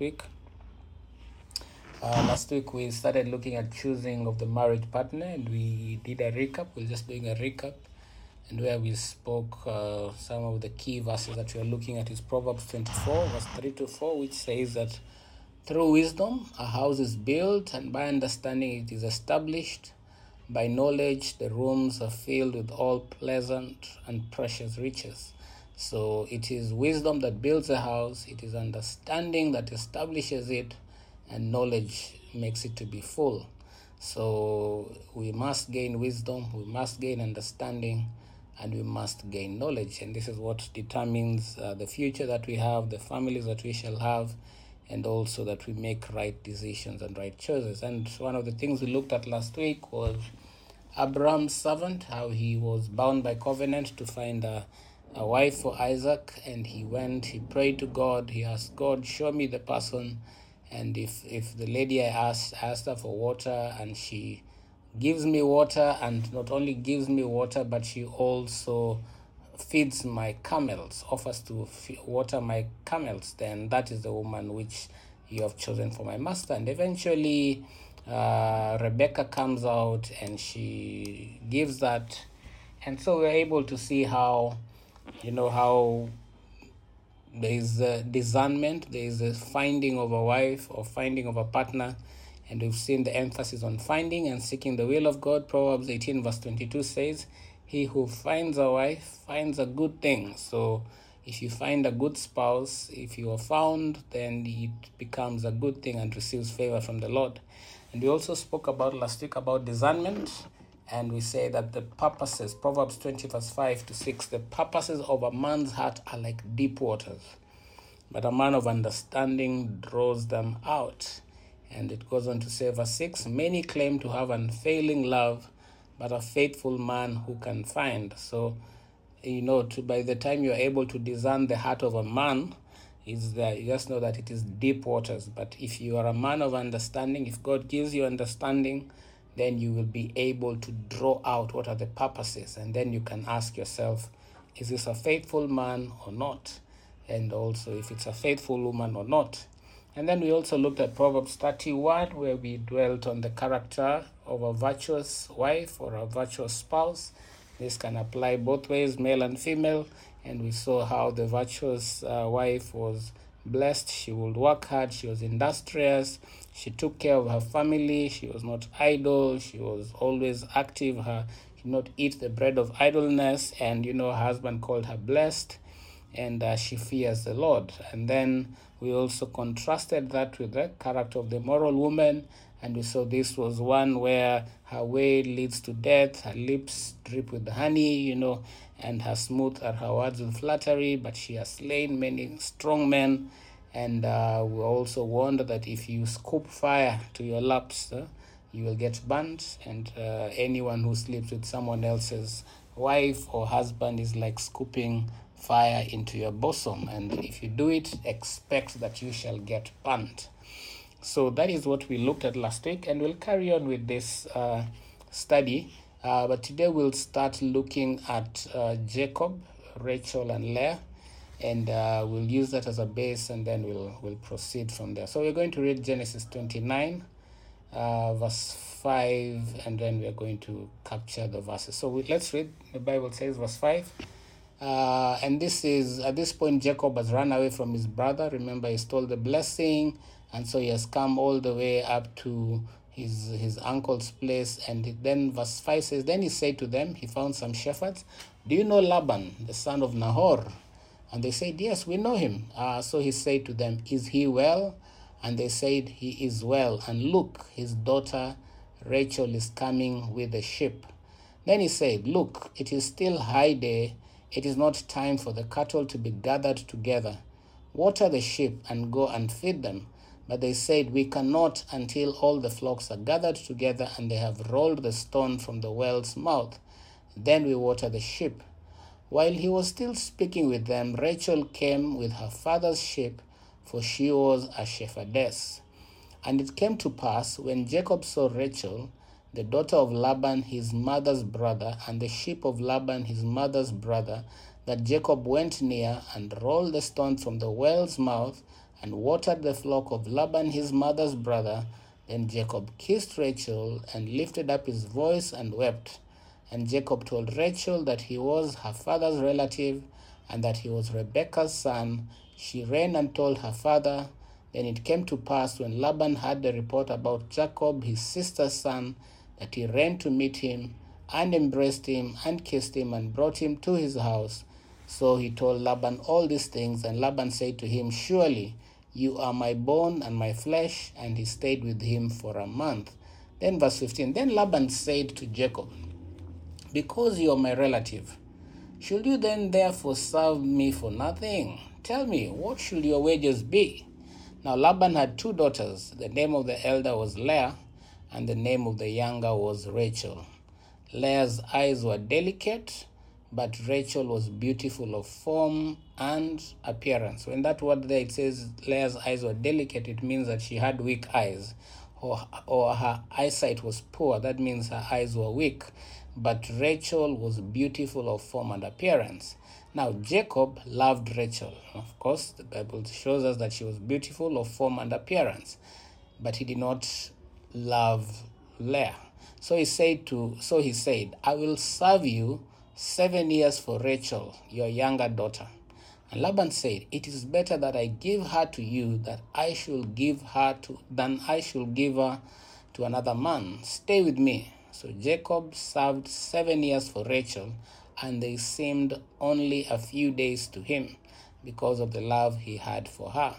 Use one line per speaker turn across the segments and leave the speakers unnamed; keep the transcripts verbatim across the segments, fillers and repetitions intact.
week. Uh, last week we started looking at choosing of the marriage partner, and we did a recap. We're just doing a recap, and where we spoke uh, some of the key verses that we are looking at is Proverbs twenty-four, verse three to four, which says that through wisdom a house is built, and by understanding it is established. By knowledge the rooms are filled with all pleasant and precious riches. So it is wisdom that builds a house, it is understanding that establishes it, and knowledge makes it to be full. So we must gain wisdom, we must gain understanding, and we must gain knowledge. And this is what determines uh, the future that we have, the families that we shall have, and also that we make right decisions and right choices. And one of the things we looked at last week was Abraham's servant, how he was bound by covenant to find a, a wife for Isaac, and he went, he prayed to God, he asked God, show me the person. And if, if the lady I asked, asked her for water, and she gives me water, and not only gives me water, but she also feeds my camels, offers to water my camels, then that is the woman which you have chosen for my master. And eventually uh, Rebecca comes out and she gives that. And so we're able to see how, you know, how there is a discernment, there is a finding of a wife or finding of a partner, and we've seen the emphasis on finding and seeking the will of God. Proverbs eighteen verse twenty-two says, he who finds a wife finds a good thing. So if you find a good spouse, if you are found, then it becomes a good thing and receives favor from the Lord. And we also spoke about last week about discernment, and we say that the purposes, Proverbs twenty verse five to six, the purposes of a man's heart are like deep waters, but a man of understanding draws them out. And it goes on to say, verse six, many claim to have unfailing love, but a faithful man who can find. So, you know, to, by the time you're able to discern the heart of a man, is that you just know that it is deep waters. But if you are a man of understanding, if God gives you understanding, then you will be able to draw out what are the purposes. And then you can ask yourself, is this a faithful man or not? And also if it's a faithful woman or not. And then we also looked at Proverbs thirty-one, where we dwelt on the character of a virtuous wife or a virtuous spouse. This can apply both ways, male and female. And we saw how the virtuous uh, wife was blessed. She would work hard. She was industrious. She took care of her family. She was not idle. She was always active. Her, she did not eat the bread of idleness. And, you know, her husband called her blessed. And uh, she fears the Lord. And then we also contrasted that with the character of the moral woman, and we saw this was one where her way leads to death, her lips drip with honey, you know, and her smooth are her words with flattery, but she has slain many strong men. And uh, we also warned that if you scoop fire to your laps, uh, you will get burnt, and uh, anyone who sleeps with someone else's wife or husband is like scooping fire into your bosom, and if you do it, expect that you shall get burnt. So that is what we looked at last week, and we'll carry on with this uh, study, uh, but today we'll start looking at uh, Jacob, Rachel, and Leah, and uh, we'll use that as a base, and then we'll we'll proceed from there. So we're going to read Genesis twenty-nine uh, verse five, and then we're going to capture the verses. So we, let's read. The Bible says verse five. Uh, and this is, at this point, Jacob has run away from his brother. Remember, he stole the blessing, and so he has come all the way up to his his uncle's place. And then verse five says, then he said to them, he found some shepherds, do you know Laban, the son of Nahor? And they said, yes, we know him. Uh, so he said to them, is he well? And they said, he is well. And look, his daughter Rachel is coming with the sheep. Then he said, look, it is still high day. It is not time for the cattle to be gathered together. Water the sheep and go and feed them. But they said, we cannot until all the flocks are gathered together and they have rolled the stone from the well's mouth. Then we water the sheep. While he was still speaking with them, Rachel came with her father's sheep, for she was a shepherdess. And it came to pass, when Jacob saw Rachel, the daughter of Laban his mother's brother, and the sheep of Laban his mother's brother, that Jacob went near and rolled the stone from the well's mouth and watered the flock of Laban his mother's brother. Then Jacob kissed Rachel and lifted up his voice and wept. And Jacob told Rachel that he was her father's relative and that he was Rebekah's son. She ran and told her father. Then it came to pass, when Laban heard the report about Jacob, his sister's son, that he ran to meet him and embraced him and kissed him and brought him to his house. So he told Laban all these things, and Laban said to him, "Surely you are my bone and my flesh." And he stayed with him for a month. Then verse fifteen, then Laban said to Jacob, "Because you are my relative, should you then therefore serve me for nothing? Tell me, what should your wages be?" Now Laban had two daughters. The name of the elder was Leah, and the name of the younger was Rachel. Leah's eyes were delicate, but Rachel was beautiful of form and appearance. When that word there, it says Leah's eyes were delicate, it means that she had weak eyes, or, or her eyesight was poor. That means her eyes were weak. But Rachel was beautiful of form and appearance. Now Jacob loved Rachel. Of course, the Bible shows us that she was beautiful of form and appearance, but he did not love Leah. So he said to so he said, "I will serve you seven years for Rachel, your younger daughter." And Laban said, "It is better that I give her to you that I should give her to than I should give her to another man. Stay with me." So Jacob served seven years for Rachel, and they seemed only a few days to him because of the love he had for her.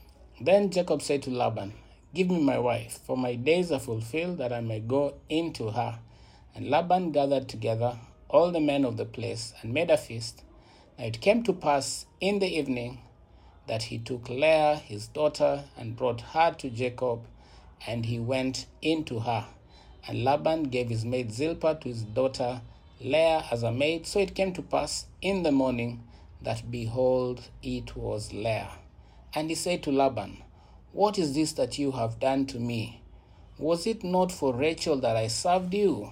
Then Jacob said to Laban, "Give me my wife, for my days are fulfilled, that I may go in to her." And Laban gathered together all the men of the place and made a feast. Now it came to pass in the evening that he took Leah his daughter and brought her to Jacob, and he went in to her. And Laban gave his maid Zilpah to his daughter Leah as a maid. So it came to pass in the morning that, behold, it was Leah. And he said to Laban, "What is this that you have done to me? Was it not for Rachel that I served you?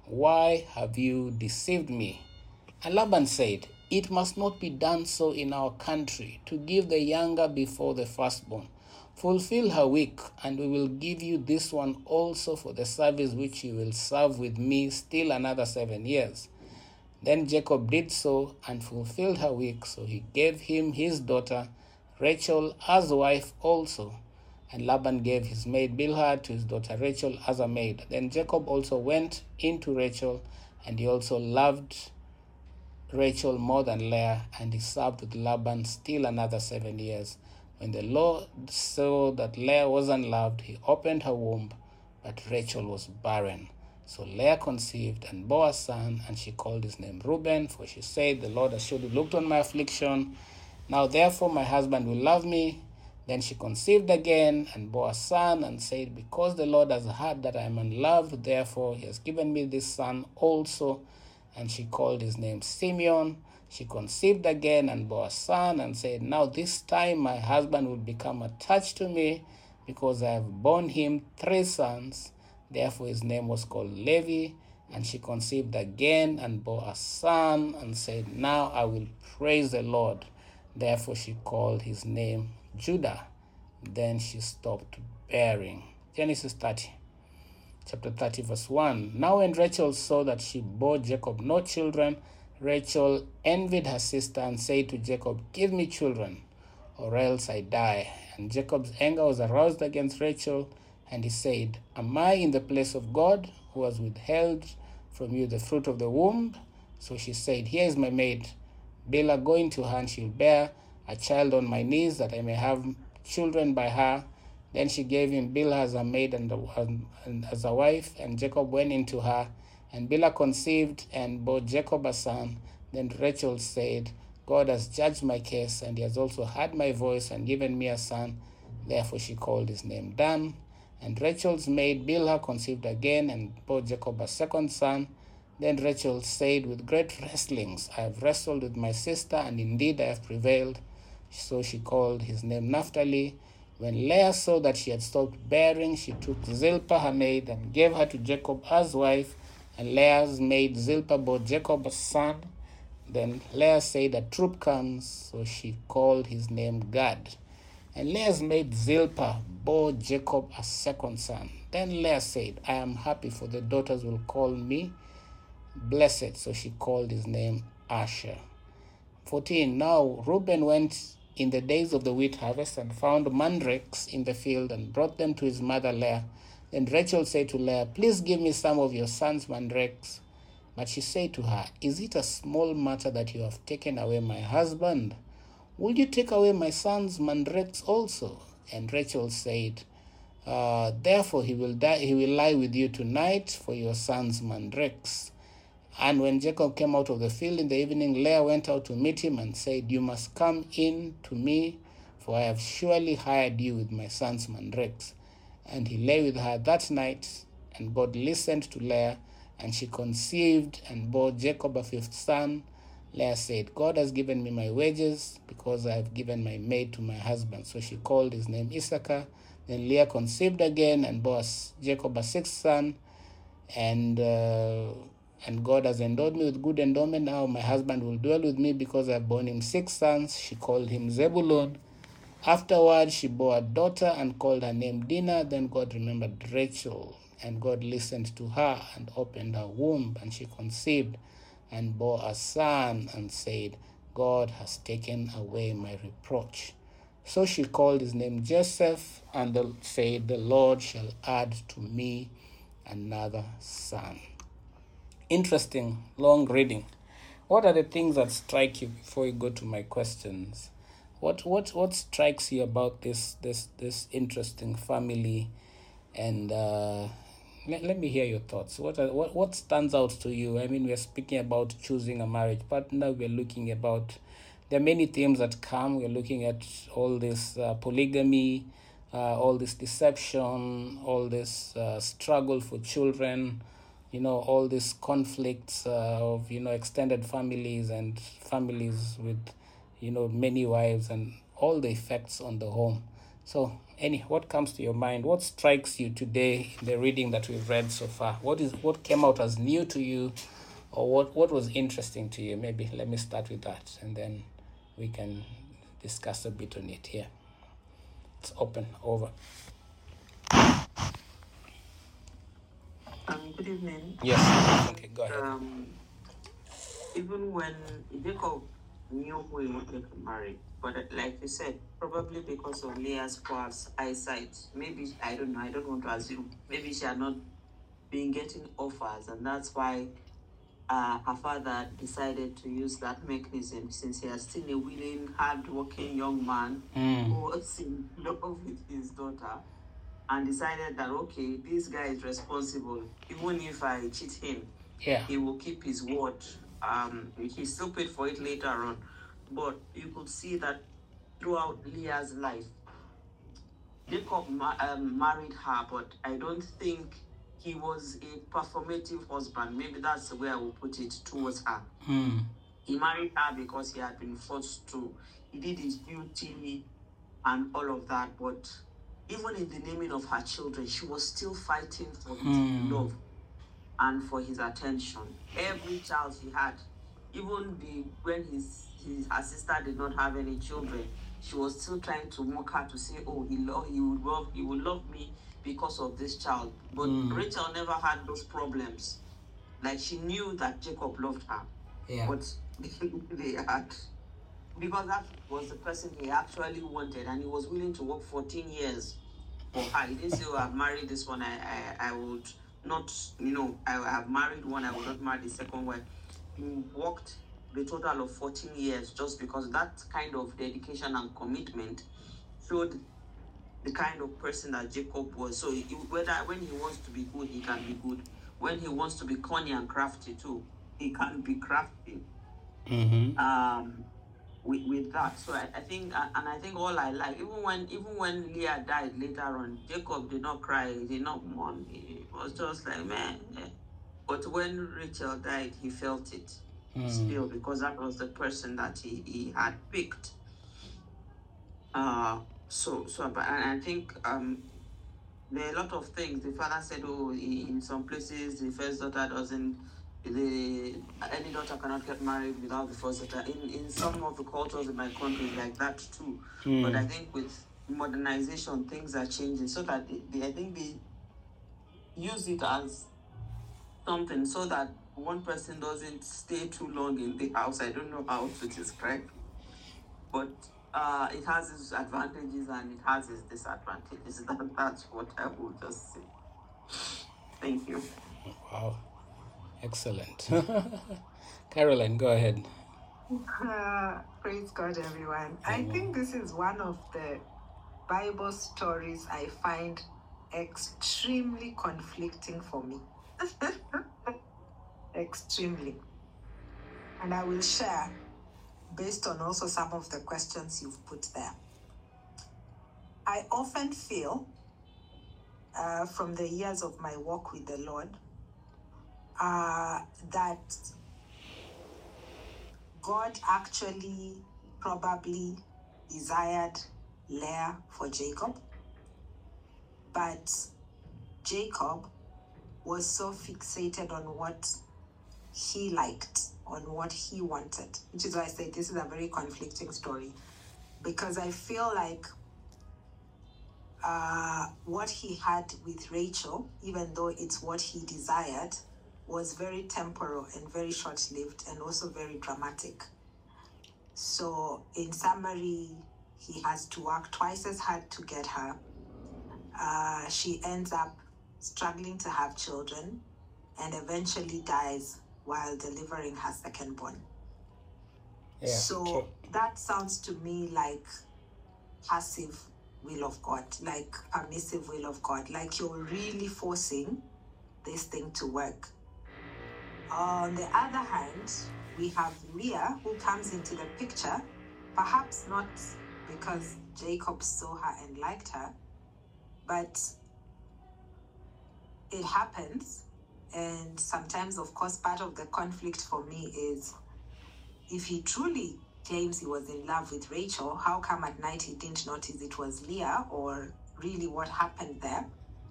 Why have you deceived me?" And Laban said, "It must not be done so in our country, to give the younger before the firstborn. Fulfill her week, and we will give you this one also for the service which you will serve with me still another seven years. Then Jacob did so and fulfilled her week, so he gave him his daughter Rachel as wife also. And Laban gave his maid Bilhah to his daughter Rachel as a maid. Then Jacob also went into Rachel, and he also loved Rachel more than Leah, and he served with Laban still another seven years. When the Lord saw that Leah was unloved, he opened her womb, but Rachel was barren. So Leah conceived and bore a son, and she called his name Reuben, for she said, "The Lord has surely looked on my affliction. Now therefore my husband will love me." Then she conceived again and bore a son, and said, "Because the Lord has heard that I am unloved, therefore he has given me this son also." And she called his name Simeon. She conceived again and bore a son, and said, "Now this time my husband will become attached to me, because I have borne him three sons." Therefore his name was called Levi. And she conceived again and bore a son, and said, "Now I will praise the Lord." Therefore she called his name Judah. Then she stopped bearing. Genesis thirty. Chapter thirty, verse one. Now when Rachel saw that she bore Jacob no children, Rachel envied her sister and said to Jacob, "Give me children, or else I die." And Jacob's anger was aroused against Rachel, and he said, "Am I in the place of God, who has withheld from you the fruit of the womb?" So she said, "Here is my maid Bilhah, go into her, and she'll bear a child on my knees, that I may have children by her." Then she gave him Bilhah as a maid and, and, and as a wife, and Jacob went into her. And Bilhah conceived and bore Jacob a son. Then Rachel said, "God has judged my case, and he has also heard my voice and given me a son." Therefore she called his name Dan. And Rachel's maid Bilhah conceived again and bore Jacob a second son. Then Rachel said, "With great wrestlings I have wrestled with my sister, and indeed I have prevailed." So she called his name Naphtali. When Leah saw that she had stopped bearing, she took Zilpah her maid and gave her to Jacob as wife. And Leah's maid Zilpah bore Jacob a son. Then Leah said, "A troop comes." So she called his name Gad. And Leah's maid Zilpah bore Jacob a second son. Then Leah said, I am happy, for the daughters will call me blessed. So she called his name Asher. fourteen. Now Reuben went in the days of the wheat harvest and found mandrakes in the field and brought them to his mother Leah. Then Rachel said to Leah, please give me some of your son's mandrakes. But she said to her, is it a small matter that you have taken away my husband? Will you take away my son's mandrakes also? And Rachel said, uh, therefore he will die, he will lie with you tonight for your son's mandrakes. And when Jacob came out of the field in the evening, Leah went out to meet him and said, you must come in to me, for I have surely hired you with my son's mandrakes. And he lay with her that night, and God listened to Leah, and she conceived and bore Jacob a fifth son. Leah said, God has given me my wages, because I have given my maid to my husband. So she called his name Issachar. Then Leah conceived again and bore Jacob a sixth son, and uh, and God has endowed me with good endowment. Now my husband will dwell with me, because I have borne him six sons. She called him Zebulun. Afterward, she bore a daughter and called her name Dinah. Then God remembered Rachel, and God listened to her and opened her womb, and she conceived and bore a son and said, God has taken away my reproach. So she called his name Joseph, and the, said, the Lord shall add to me another son. Interesting, long reading. What are the things that strike you before you go to my questions? What what what strikes you about this this this interesting family? And uh, let, let me hear your thoughts. What are, what what stands out to you? I mean, we're speaking about choosing a marriage partner. We're looking about, there are many themes that come. We're looking at all this uh, polygamy, uh, all this deception, all this uh, struggle for children, you know, all these conflicts uh, of, you know, extended families and families with, you know, many wives, and all the effects on the home. So, any, what comes to your mind? What strikes you today in the reading that we've read so far? What is what came out as new to you, or what, what was interesting to you? Maybe let me start with that, and then we can discuss a bit on it here. It's open, over.
Um, good evening.
Yes, okay, go ahead.
Um, even when Jacob knew who he wanted to marry, but like you said, probably because of Leah's poor eyesight, maybe, I don't know, I don't want to assume, maybe she had not been getting offers, and that's why uh, her father decided to use that mechanism, since he has seen a willing, hard-working young man
Mm.
who was in love with his daughter, and decided that, okay, this guy is responsible. Even if I cheat him,
Yeah.
he will keep his word. Um, he still paid for it later on. But you could see that throughout Leah's life, Jacob ma- um, married her, but I don't think he was a performative husband. Maybe that's the way I will put it towards her.
Mm.
He married her because he had been forced to. He did his duty and all of that, but even in the naming of her children, she was still fighting for his
Mm.
love and for his attention. Every child she had, even the when his, his her sister did not have any children, she was still trying to mock her to say, "Oh, he love, he would love, he would love me because of this child." But
Mm.
Rachel never had those problems. Like, she knew that Jacob loved her,
Yeah.
but they had. Because that was the person he actually wanted, and he was willing to work fourteen years for her. He didn't say, "Oh, I've married this one, I, I, I would not, you know, I have married one, I will not marry the second one." He worked the total of fourteen years just because that kind of dedication and commitment showed the kind of person that Jacob was. So he, whether when he wants to be good, he can be good. When he wants to be cunning and crafty too, he can be crafty.
Mm-hmm.
Um, With, with that, so I, I think, and I think all I like, even when even when Leah died later on, Jacob did not cry, he did not mourn. He was just like, man. Eh. But when Rachel died, he felt it
Mm.
still, because that was the person that he, he had picked. Uh, so so, but and I think um, there are a lot of things. The father said, oh, in some places the first daughter doesn't. The any daughter cannot get married without the first daughter. In in some of the cultures in my country, like that too.
Mm.
But I think with modernization, things are changing, so that they, they, I think they use it as something so that one person doesn't stay too long in the house. I don't know how to describe, but uh, it has its advantages and it has its disadvantages. That, that's what I will just say. Thank you.
Wow, excellent. Caroline, go ahead.
Uh, praise God, everyone. I think this is one of the Bible stories I find extremely conflicting for me. Extremely. And I will share based on also some of the questions you've put there. I often feel uh, from the years of my walk with the Lord uh, that God actually probably desired Leah for Jacob, but Jacob was so fixated on what he liked, on what he wanted, which is why I say this is a very conflicting story, because I feel like uh, what he had with Rachel, even though it's what he desired, was very temporal and very short-lived and also very dramatic. So in summary, he has to work twice as hard to get her. Uh, she ends up struggling to have children and eventually dies while delivering her second born.
Yeah,
so
true.
That sounds to me like passive will of God, like permissive will of God, like you're really forcing this thing to work. On the other hand, we have Leah, who comes into the picture, perhaps not because Jacob saw her and liked her, but it happens. And sometimes, of course, part of the conflict for me is if he truly claims he was in love with Rachel, how come at night he didn't notice it was Leah, or really what happened there?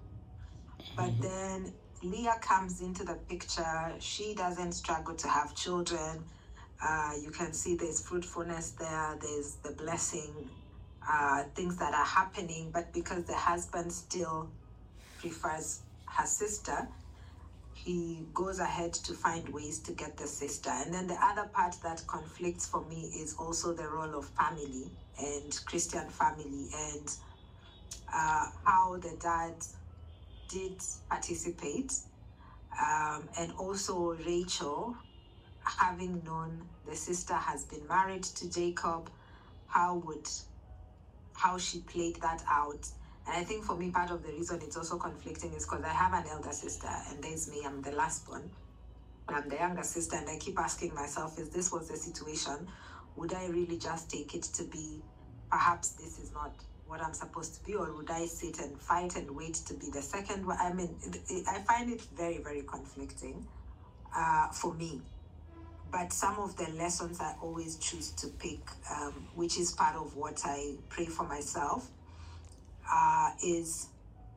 But mm-hmm. then Leah comes into the picture. She doesn't struggle to have children. Uh, you can see there's fruitfulness there. There's the blessing, uh, things that are happening. But because the husband still prefers her sister, he goes ahead to find ways to get the sister. And then the other part that conflicts for me is also the role of family and Christian family, and uh, how the dad did participate, um, and also Rachel, having known the sister has been married to Jacob, how would how she played that out. And I think for me, part of the reason it's also conflicting is because I have an elder sister, and there's me, I'm the last born. I'm the younger sister, and I keep asking myself, if this was the situation, would I really just take it to be, perhaps this is not what I'm supposed to be, or would I sit and fight and wait to be the second one? I mean, it, it, I find it very, very conflicting uh, for me. But some of the lessons I always choose to pick, um, which is part of what I pray for myself, uh, is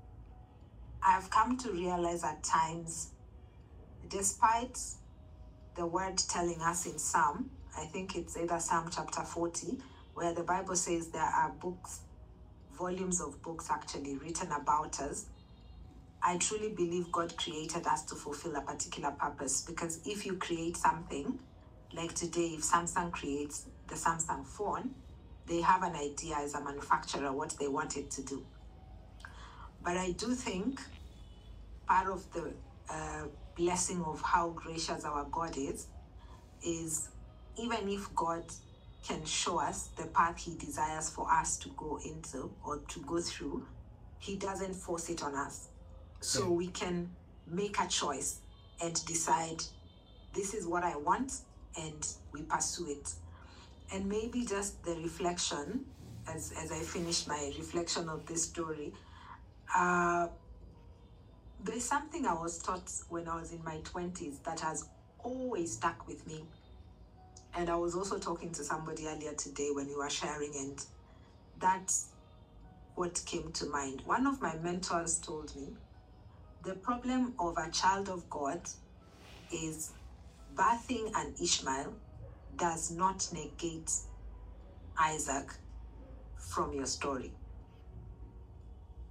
I've come to realize at times, despite the word telling us in Psalm, I think it's either Psalm chapter forty, where the Bible says there are books, volumes of books actually written about us. I truly believe God created us to fulfill a particular purpose, because if you create something, like today, if Samsung creates the Samsung phone, they have an idea as a manufacturer what they want it to do. But I do think part of the uh, blessing of how gracious our God is, is even if God can show us the path he desires for us to go into or to go through, he doesn't force it on us. So yeah. we can make a choice and decide, this is what I want, and we pursue it. And maybe just the reflection, as, as I finish my reflection of this story, uh, there's something I was taught when I was in my twenties that has always stuck with me. And I was also talking to somebody earlier today when we were sharing, and that's what came to mind. One of my mentors told me, the problem of a child of God is birthing an Ishmael does not negate Isaac from your story.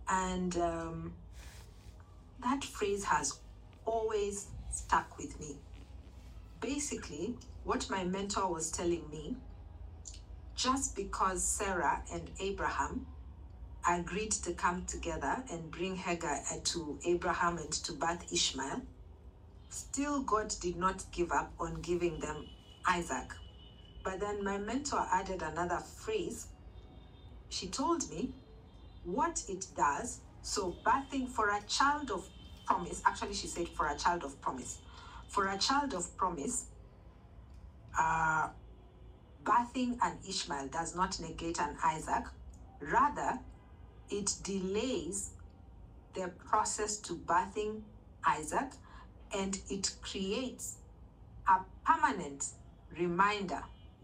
And um, that phrase has always stuck with me. Basically, what my mentor was telling me, just because Sarah and Abraham agreed to come together and bring Hagar to Abraham and to birth Ishmael, still God did not give up on giving them Isaac. But then my mentor added another phrase. She told me what it does. So birthing for a child of promise, actually she said for a child of promise. For a child of promise, uh, birthing an Ishmael does not negate an Isaac. Rather, it delays the process to birthing Isaac, and it creates a permanent reminder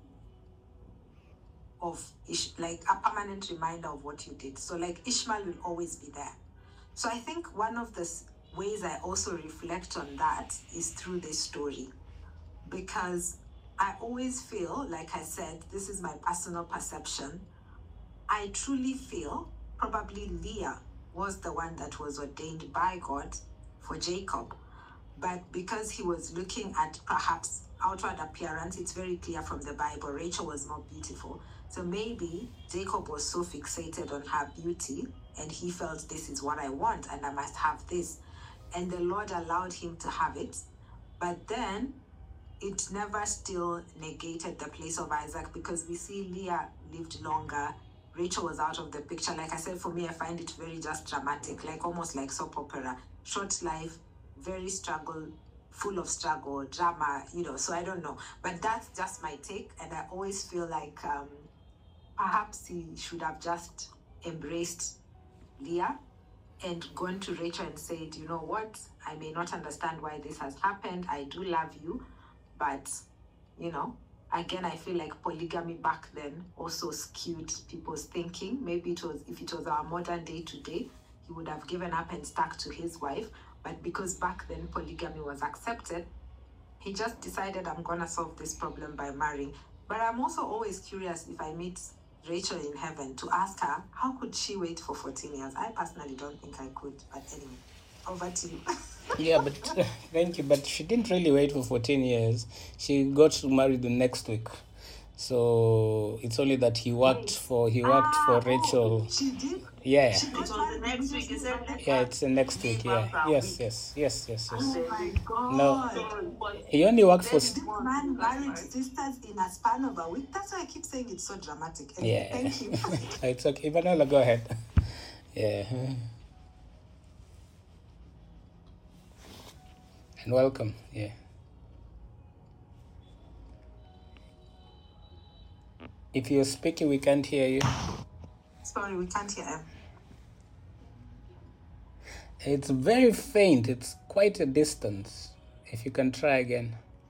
of Ish, like a permanent reminder of what you did. So like Ishmael will always be there. So I think one of the ways I also reflect on that is through this story, because I always feel, like I said, this is my personal perception, I truly feel probably Leah was the one that was ordained by God for Jacob. But because he was looking at perhaps outward appearance, it's very clear from the Bible, Rachel was more beautiful. So maybe Jacob was so fixated on her beauty and he felt, this is what I want and I must have this. And the Lord allowed him to have it. But then it never still negated the place of Isaac, because we see Leah lived longer. Rachel was out of the picture. Like I said, for me, I find it very just dramatic, like almost like soap opera. Short life, very struggle, full of struggle, drama, you know, so I don't know. But that's just my take. And I always feel like um, perhaps he should have just embraced Leah and gone to Rachel and said, you know what, I may not understand why this has happened. I do love you. But, you know, again, I feel like polygamy back then also skewed people's thinking. Maybe it was, if it was our modern day today, he would have given up and stuck to his wife. But because back then polygamy was accepted, he just decided, I'm going to solve this problem by marrying. But I'm also always curious, if I meet Rachel in heaven, to ask her, how could she wait for fourteen years? I personally don't think I could. But anyway, over to you.
Yeah, but thank you. But she didn't really wait for fourteen years. She got to marry the next week. So it's only that he worked for he worked
ah,
for Rachel.
Oh, she did?
Yeah.
She
It
got
was the
married
next week, is it?
Yeah, it's the next week. Yeah.
After a
Yes,
week.
yes, yes, yes, yes.
Oh my God.
No. He only worked for.
This man married sisters in a span of a week. That's why I keep saying it's so dramatic. Anyway,
Yeah.
Thank you.
It's okay. Ivanola, go ahead. Yeah. And welcome. Yeah. If you're speaking, we can't hear you.
Sorry, we can't hear him.
It's very faint. It's quite a distance. If you can try again.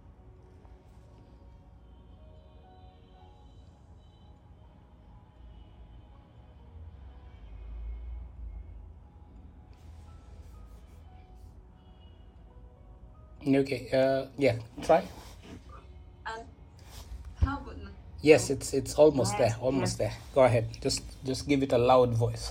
Okay. Uh, yeah. Try.
And how about now?
Yes, it's it's almost
Yes,
there. Almost there. Go ahead. Just just give it a loud voice.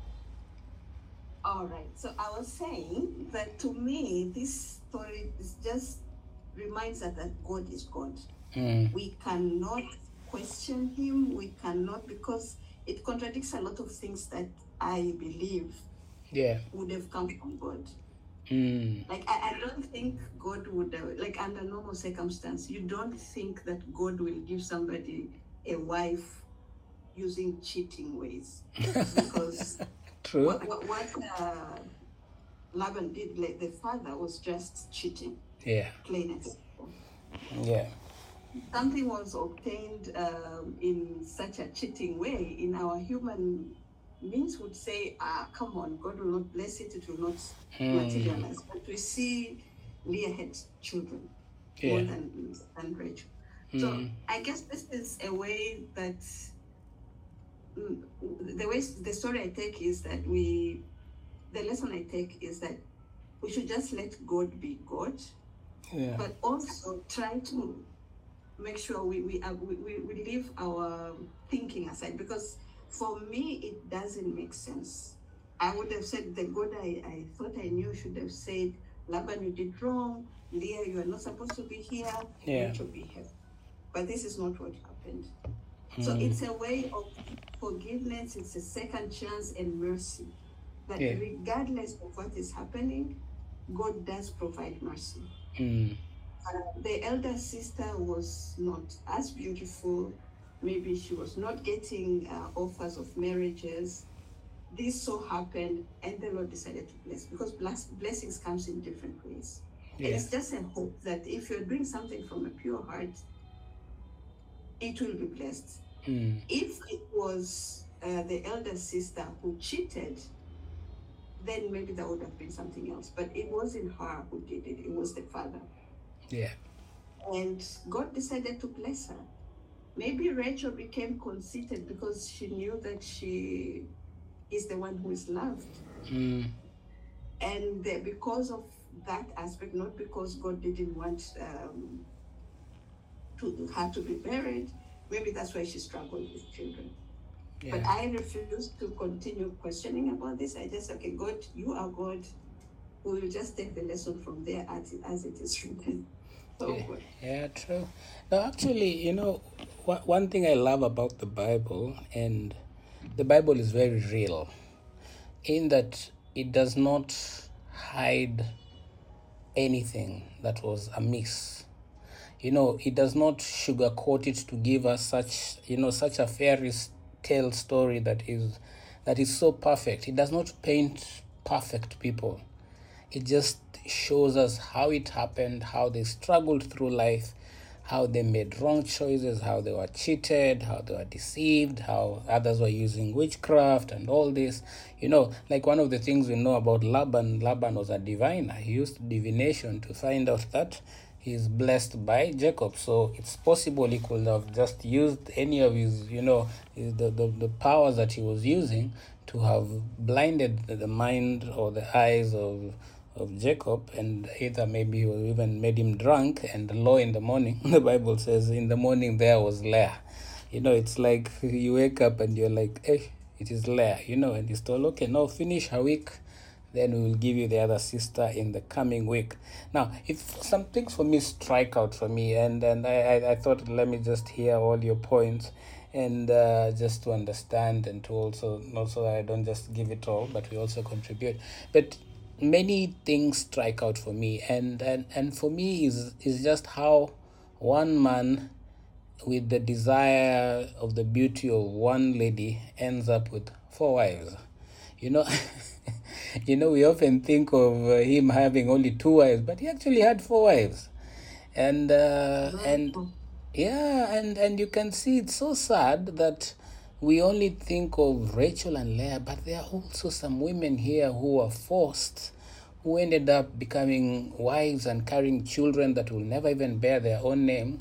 All right. So I was saying that to me, this story is just reminds us that God is God.
Mm.
We cannot question him. We cannot, because it contradicts a lot of things that I believe
Yeah.
would have come from God.
Mm.
Like, I, I don't think God would, uh, like, under normal circumstance, you don't think that God will give somebody a wife using cheating ways. Because
True.
what, what, what uh, Laban did, like, the father was just cheating,
Yeah.
plain and simple.
Yeah.
Something was obtained um, in such a cheating way, in our human means would say, ah, come on, God will not bless it, it will not
Mm.
materialize. But we see Leah had children more
Yeah.
than, than Rachel. So
Mm.
I guess this is a way that mm, the way the story I take is that we, the lesson I take is that we should just let God be God,
Yeah.
but also try to make sure we we, uh, we, we we leave our thinking aside, because for me it doesn't make sense I would have said the God I, I thought I knew should have said, Laban, you did wrong. Leah, you are not supposed to be here.
Yeah.
Rachel, be here. But this is not what happened. So it's a way of forgiveness. It's a second chance and mercy. That
Yeah.
regardless of what is happening, God does provide mercy.
Mm.
Uh, the elder sister was not as beautiful. Maybe she was not getting uh, offers of marriages. This so happened, and the Lord decided to bless, because bless, blessings comes in different ways.
Yeah.
And it's just a hope that if you're doing something from a pure heart, it will be blessed.
Mm.
If it was uh, the elder sister who cheated, then maybe that would have been something else. But it wasn't her who did it, it was the father.
Yeah.
And God decided to bless her. Maybe Rachel became conceited because she knew that she is the one who is loved.
Mm.
And uh, because of that aspect, not because God didn't want um, to her to be married, maybe that's why she struggled with children.
Yeah.
But I refuse to continue questioning about this. I just, okay, God, you are God. We will just take the lesson from there as it, as it is written. So
Yeah.
good.
Yeah, true. No, actually, you know, wha- one thing I love about the Bible, and the Bible is very real, in that it does not hide anything that was amiss. You know, it does not sugarcoat it to give us such, you know, such a fairy tale story that is that is so perfect. It does not paint perfect people. It just shows us how it happened, how they struggled through life, how they made wrong choices, how they were cheated, how they were deceived, how others were using witchcraft and all this. You know, like one of the things we know about Laban, Laban was a diviner. He used divination to find out that he's blessed by Jacob. So it's possible he could have just used any of his, you know, his, the, the, the powers that he was using to have blinded the mind or the eyes of of Jacob, and either maybe he was even made him drunk, and lo, in the morning, the Bible says, in the morning there was Leah. You know, it's like you wake up and you're like, hey, it is Leah, you know, and he's told, okay, now finish her week, then we will give you the other sister in the coming week. Now, if some things for me strike out for me, and, and I, I, I thought, let me just hear all your points, and uh, just to understand, and to also, not so that I don't just give it all, but we also contribute. But many things strike out for me, and and, and for me is is just how one man with the desire of the beauty of one lady ends up with four wives. You know, you know, we often think of uh, him having only two wives, but he actually had four wives, and uh, and yeah, and and you can see it's so sad that we only think of Rachel and Leah, but there are also some women here who are forced, who ended up becoming wives and carrying children that will never even bear their own names,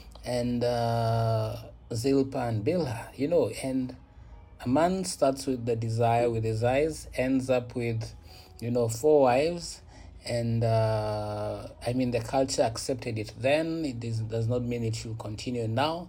and uh, Zilpah and Bilhah, you know, and a man starts with the desire, with his eyes, ends up with, you know, four wives, and uh, I mean, the culture accepted it then. It is, does not mean it should continue now.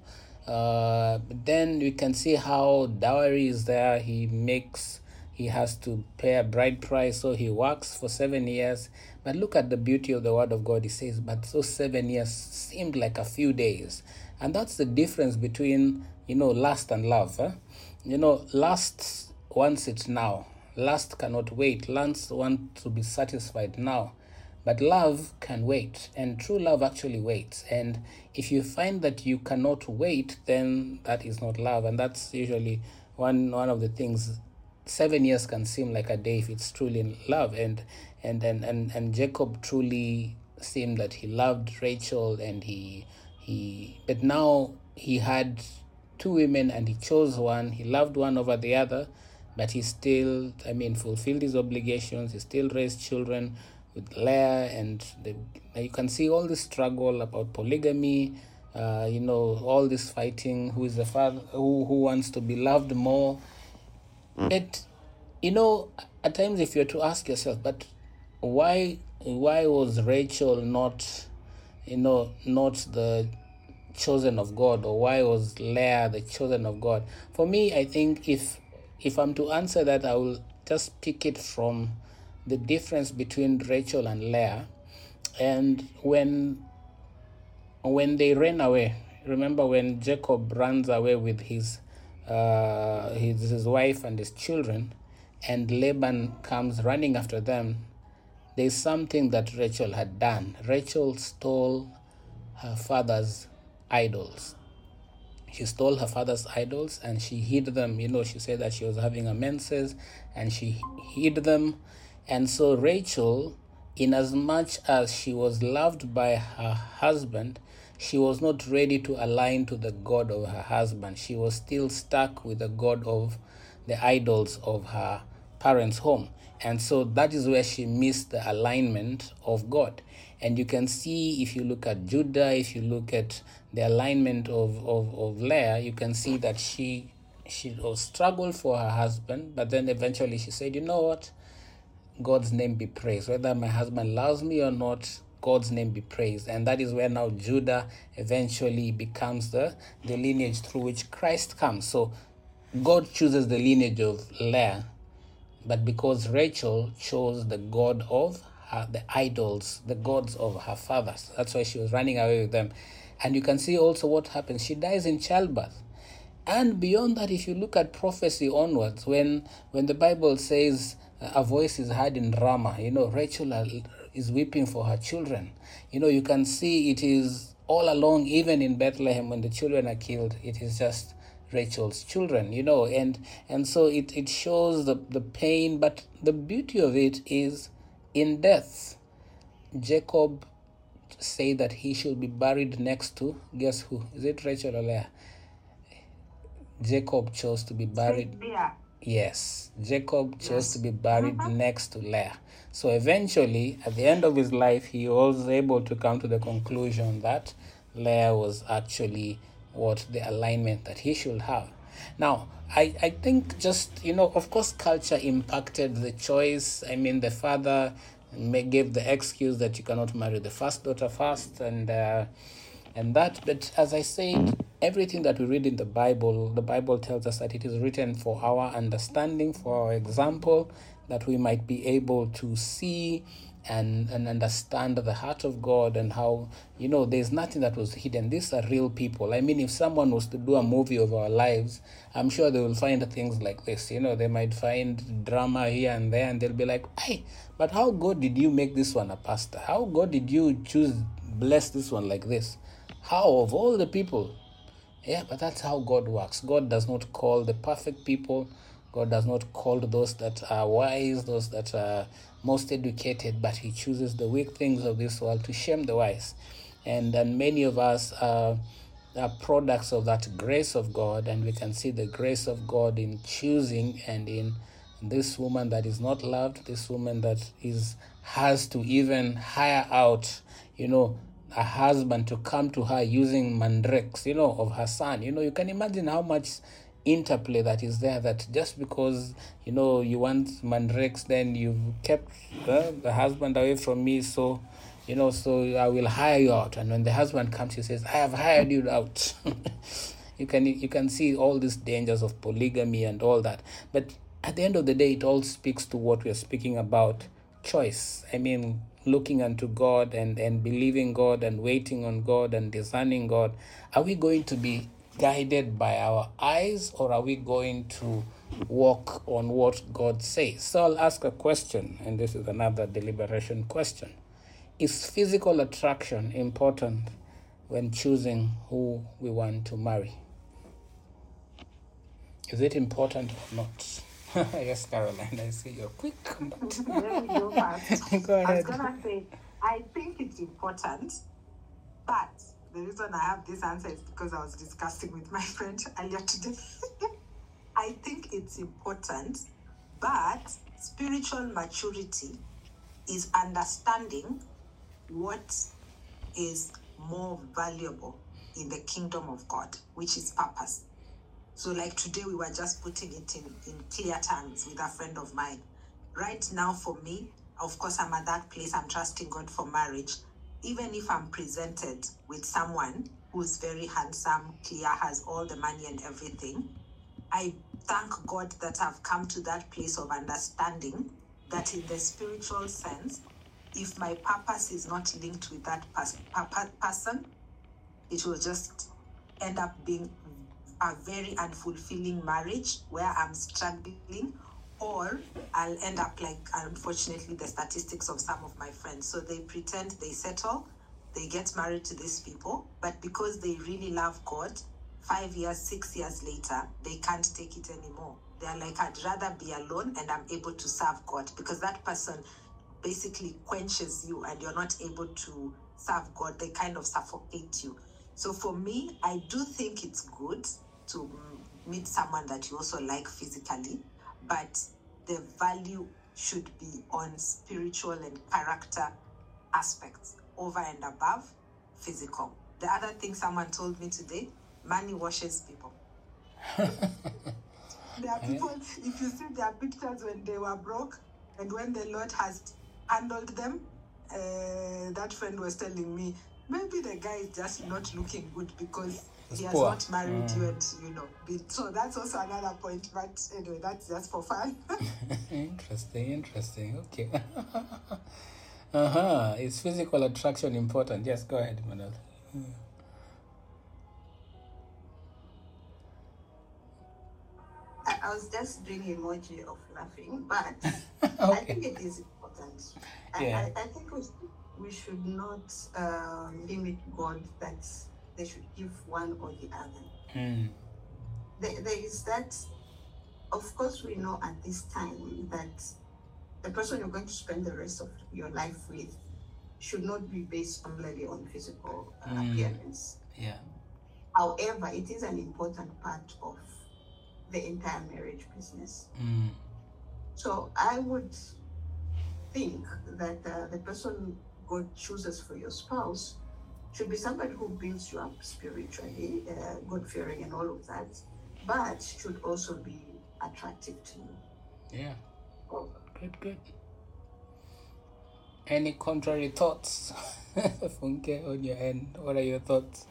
Uh, but then we can see how dowry is there. He makes, he has to pay a bride price, so he works for seven years. But look at the beauty of the word of God. He says, but those seven years seemed like a few days. And that's the difference between, you know, lust and love. Huh? You know, lust wants it now. Lust cannot wait. Lust wants to be satisfied now. But love can wait, and true love actually waits. And if you find that you cannot wait, then that is not love. And that's usually one one of the things. Seven years can seem like a day if it's truly love. And and and and, and Jacob truly seemed that he loved Rachel, and he he but now he had two women and he chose one. He loved one over the other, but he still, I mean, fulfilled his obligations. He still raised children with Leah, and the, you can see all this struggle about polygamy, uh, you know, all this fighting, who is the father, who, who wants to be loved more. But, you know, at times if you're to ask yourself, but why why was Rachel not, you know, not the chosen of God, or why was Leah the chosen of God? For me, I think if if I'm to answer that, I will just pick it from the difference between Rachel and Leah. And when when they ran away, remember when Jacob runs away with his uh, his, his wife and his children, and Laban comes running after them, there's something that Rachel had done. Rachel stole her father's idols. She stole her father's idols and she hid them. You know, she said that she was having a menses and she hid them. And so Rachel, in as much as she was loved by her husband, she was not ready to align to the God of her husband. She was still stuck with the God of the idols of her parents' home. And so that is where she missed the alignment of God. And you can see, if you look at Judah, if you look at the alignment of, of, of Leah, you can see that she she struggled for her husband, but then eventually she said, you know what? God's name be praised. Whether my husband loves me or not, God's name be praised. And that is where now Judah eventually becomes the, the lineage through which Christ comes. So God chooses the lineage of Leah, but because Rachel chose the God of her, the idols, the gods of her fathers, that's why she was running away with them. And you can see also what happens. She dies in childbirth. And beyond that, if you look at prophecy onwards, when when the Bible says a voice is heard in Ramah, you know, Rachel is weeping for her children. You know, you can see it is all along, even in Bethlehem, when the children are killed, it is just Rachel's children, you know, and and so it, it shows the, the pain, but the beauty of it is in death. Jacob said that he should be buried next to, guess who? Is it Rachel or Leah? Jacob chose to be buried.
Leah.
Yes, Jacob chose
Yes.
to be buried
Mhm.
next to Leah. So eventually, at the end of his life, he was able to come to the conclusion that Leah was actually what the alignment that he should have. Now, I, I think just, you know, of course, culture impacted the choice. I mean, the father may gave the excuse that you cannot marry the first daughter first, and uh, and that. But as I said, everything that we read in the Bible, the Bible tells us that it is written for our understanding, for our example, that we might be able to see and, and understand the heart of God, and how, you know, there's nothing that was hidden. These are real people. I mean, if someone was to do a movie of our lives, I'm sure they will find things like this. You know, they might find drama here and there, and they'll be like, hey, but how God did you make this one a pastor? How God did you choose, bless this one like this? How, of all the people? Yeah, but that's how God works. God does not call the perfect people. God does not call those that are wise, those that are most educated, but he chooses the weak things of this world to shame the wise. And, and many of us are, are products of that grace of God, and we can see the grace of God in choosing, and in this woman that is not loved, this woman that is has to even hire out, you know, a husband to come to her using mandrakes, you know, of her son. You know, you can imagine how much interplay that is there, that just because, you know, you want mandrakes, then you've kept uh, the husband away from me, so, you know, so I will hire you out. And when the husband comes, he says, I have hired you out. you can you can see all these dangers of polygamy and all that. But at the end of the day, it all speaks to what we are speaking about, choice. I mean, looking unto God and, and believing God and waiting on God and discerning God. Are we going to be guided by our eyes, or are we going to walk on what God says? So I'll ask a question, and this is another deliberation question. Is physical attraction important when choosing who we want to marry? Is it important or not? Yes, Caroline, I see you're quick. But
Let me go first.
go
I was
ahead.
gonna say, I think it's important, but the reason I have this answer is because I was discussing with my friend earlier today. I think it's important, but spiritual maturity is understanding what is more valuable in the kingdom of God, which is purpose. So like today, we were just putting it in, in clear terms with a friend of mine. Right now, for me, of course, I'm at that place, I'm trusting God for marriage. Even if I'm presented with someone who's very handsome, clear, has all the money and everything, I thank God that I've come to that place of understanding that in the spiritual sense, if my purpose is not linked with that pers- per- person, it will just end up being a very unfulfilling marriage where I'm struggling, or I'll end up like, unfortunately, the statistics of some of my friends. So they pretend they settle, they get married to these people, but because they really love God, five years, six years later, they can't take it anymore. They're like, I'd rather be alone and I'm able to serve God, because that person basically quenches you and you're not able to serve God. They kind of suffocate you. So for me, I do think it's good to meet someone that you also like physically, but the value should be on spiritual and character aspects over and above physical. The other thing someone told me today, money washes people. There are people, if you see their pictures when they were broke and when the Lord has handled them, uh, that friend was telling me, maybe the guy is just not looking good because
He's
he has
poor.
not married you and, you know, be, so that's also another point. But anyway, that's just for fun.
Interesting, interesting. Okay. uh-huh. Is physical attraction important? Yes, go ahead, Manuel.
I, I was just doing emoji of laughing, but I
Okay.
think it is important. I,
Yeah.
I, I think we, we should not uh, limit God that they should give one or the other.
Mm.
There, there is that, of course, we know at this time that the person you're going to spend the rest of your life with should not be based solely on physical uh,
Mm.
appearance.
Yeah.
However, it is an important part of the entire marriage business.
Mm.
So I would think that uh, the person God chooses for your spouse should be somebody who builds you up spiritually, uh, God-fearing and all of that, but should also be attractive to you.
Yeah.
Oh,
Good, good. Any contrary thoughts? Funke, on your end, what are your thoughts?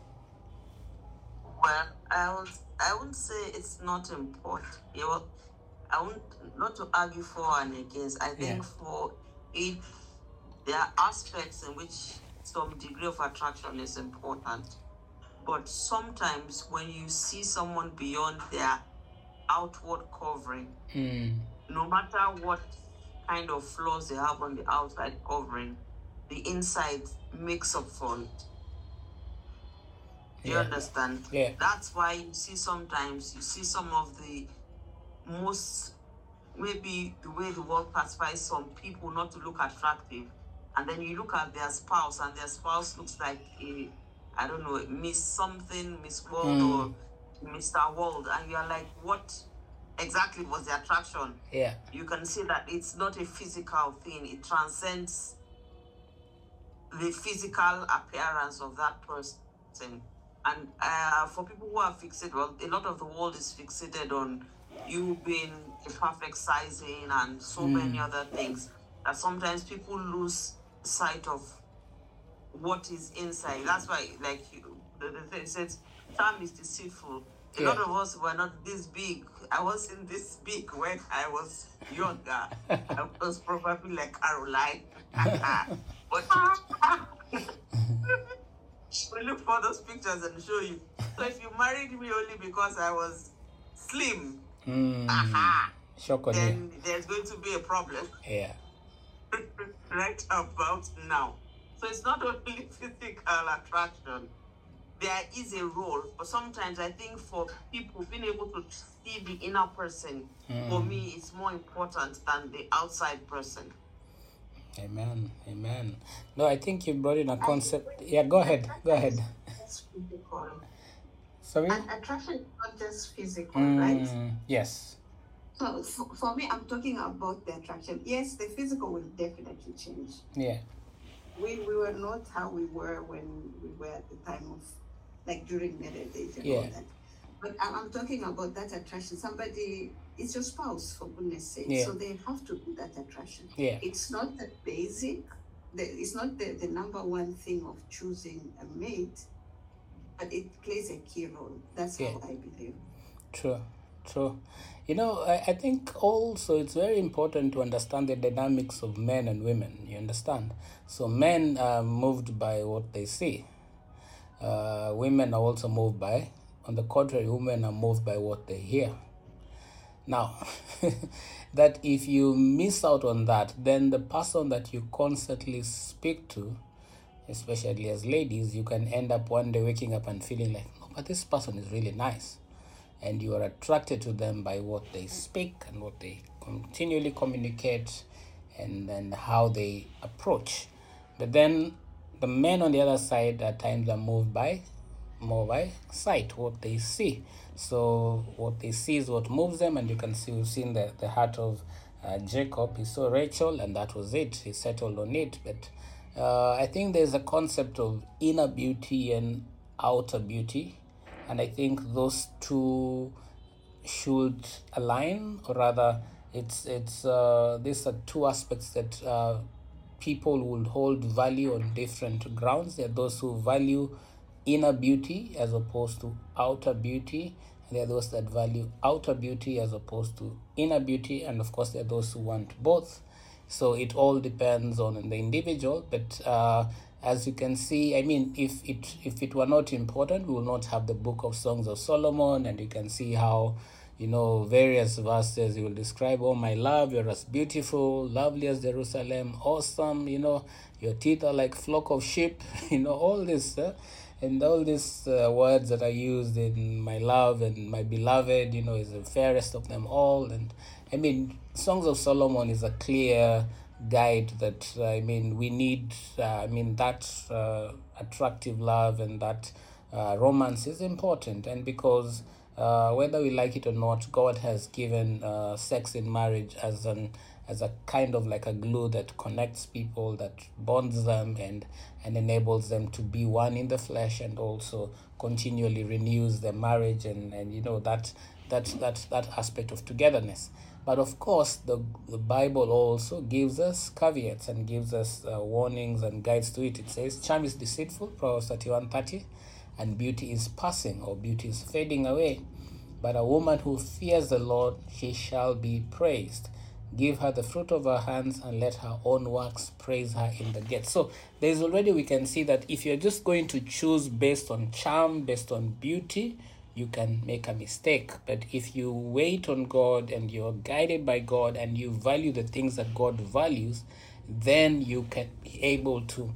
Well, I would I wouldn't say it's not important. You know, I wouldn't not to argue for and against. I think
Yeah.
for it, there are aspects in which some degree of attraction is important. But sometimes when you see someone beyond their outward covering,
Mm.
no matter what kind of flaws they have on the outside covering, the inside makes up for it. Do you
Yeah.
understand?
Yeah.
That's why you see sometimes you see some of the most, maybe the way the world classifies some people not to look attractive, and then you look at their spouse and their spouse looks like a, I don't know, Miss something, Miss World
Mm.
or Mister World, and you're like, what exactly was the attraction?
Yeah.
You can see that it's not a physical thing. It transcends the physical appearance of that person. And uh, for people who are fixated, well, a lot of the world is fixated on you being a perfect sizing and so
Mm.
many other things, that sometimes people lose sight of what is inside. That's why, like, you, the, the thing says, time is deceitful. A
Yeah.
lot of us were not this big. I wasn't this big when I was younger. I was probably like Caroline. But we'll look for those pictures and show you. So if you married me only because I was slim,
Mm.
aha,
Shock on you.
then there's going to be a problem
Yeah.
right about now. So it's not only physical attraction. There is a role, but sometimes I think for people, being able to see the inner person, for
Mm.
me, it's more important than the outside person.
Amen. Amen. No, I think you brought in a concept. Yeah, go ahead. Go ahead.
That's physical.
Sorry?
And attraction is not just physical, right?
Mm. Yes.
So for, for me, I'm talking about the attraction. Yes, the physical will definitely change.
Yeah.
We we were not how we were when we were at the time of, like, during marriage age and all
Yeah.
that. But I'm, I'm talking about that attraction. Somebody, it's your spouse, for goodness sake.
Yeah.
So they have to be that attraction.
Yeah.
It's not the basic, the, it's not the, the number one thing of choosing a mate, but it plays a key role. That's
Yeah.
how I believe.
True. true. You know, I, I think also it's very important to understand the dynamics of men and women. You understand? So men are moved by what they see. Uh, women are also moved by, on the contrary, women are moved by what they hear. Now, that if you miss out on that, then the person that you constantly speak to, especially as ladies, you can end up one day waking up and feeling like, no, but this person is really nice. And you are attracted to them by what they speak and what they continually communicate and, and how they approach. But then the men on the other side at times are moved by more by sight, what they see. So what they see is what moves them, and you can see, we've seen the, the heart of uh, Jacob. He saw Rachel and that was it. He settled on it. But uh, I think there's a concept of inner beauty and outer beauty. And I think those two should align, or rather, it's it's uh, these are two aspects that uh, people will hold value on different grounds. There are those who value inner beauty as opposed to outer beauty, and there are those that value outer beauty as opposed to inner beauty, and of course there are those who want both. So it all depends on the individual, but uh, as you can see, I mean, if it if it were not important, we will not have the book of Songs of Solomon, and you can see how, you know, various verses you will describe, oh my love, you're as beautiful, lovely as Jerusalem, awesome, you know, your teeth are like flock of sheep, you know, all this, uh, and all these uh, words that are used in my love and my beloved, you know, is the fairest of them all. And I mean, Songs of Solomon is a clear guide that uh, I mean we need uh, I mean that uh, attractive love and that uh, romance is important, and because uh, whether we like it or not, God has given uh, sex in marriage as an as a kind of like a glue that connects people, that bonds them and and enables them to be one in the flesh, and also continually renews their marriage, and and you know that that that that aspect of togetherness. But of course, the, the Bible also gives us caveats and gives us uh, warnings and guides to it. It says, charm is deceitful, Proverbs thirty-one thirty, and beauty is passing, or beauty is fading away. But a woman who fears the Lord, she shall be praised. Give her the fruit of her hands, and let her own works praise her in the gates. So there's already, we can see that if you're just going to choose based on charm, based on beauty, you can make a mistake. But if you wait on God and you're guided by God and you value the things that God values, then you can be able to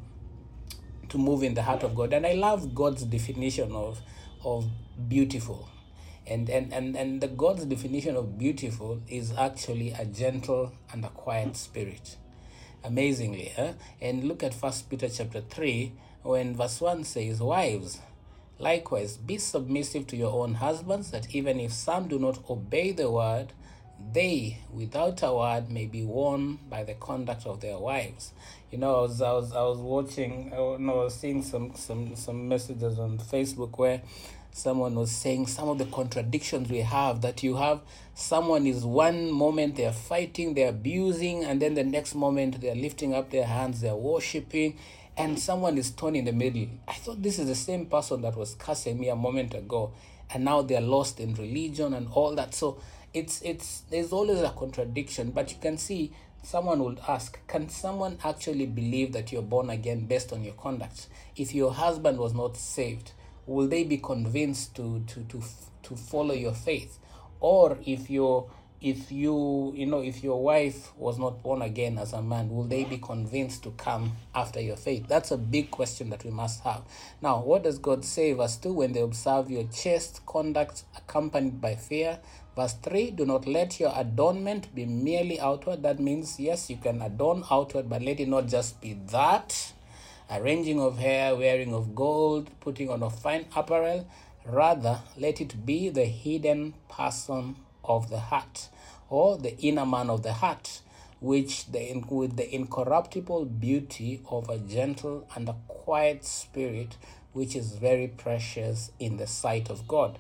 to move in the heart of God. And I love God's definition of of beautiful. And and, and, and the God's definition of beautiful is actually a gentle and a quiet spirit. Amazingly. Huh? And look at First Peter chapter three, when verse one says, wives, likewise, be submissive to your own husbands, that even if some do not obey the word, they, without a word, may be won by the conduct of their wives. You know, I was I was I was watching, I was seeing some some some messages on Facebook where someone was saying some of the contradictions we have, that you have someone is one moment they're fighting, they're abusing, and then the next moment they're lifting up their hands, they're worshiping, and someone is torn in the middle. I thought this is the same person that was cursing me a moment ago, and now they're lost in religion and all that. So it's it's there's always a contradiction. But you can see, someone would ask, can someone actually believe that you're born again based on your conduct? If your husband was not saved, will they be convinced to to to to follow your faith? Or if you're if you you know if your wife was not born again as a man, will they be convinced to come after your faith? That's a big question that we must have. Now, what does God say? Verse two, when they observe your chaste conduct accompanied by fear. Verse three, do not let your adornment be merely outward. That means, yes, you can adorn outward, but let it not just be that, arranging of hair, wearing of gold, putting on of fine apparel. Rather, let it be the hidden person of the heart, or the inner man of the heart, which the with the incorruptible beauty of a gentle and a quiet spirit, which is very precious in the sight of God.